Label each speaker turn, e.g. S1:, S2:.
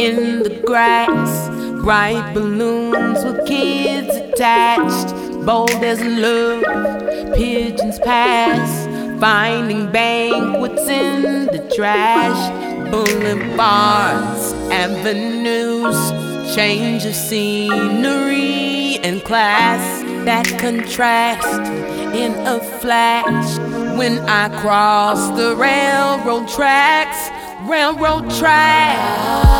S1: in the grass, bright balloons with kids attached, bold as love, pigeons pass, finding banquets in the trash, boulevards, avenues, change of scenery and class that contrast in a flash when I cross the railroad tracks, railroad tracks.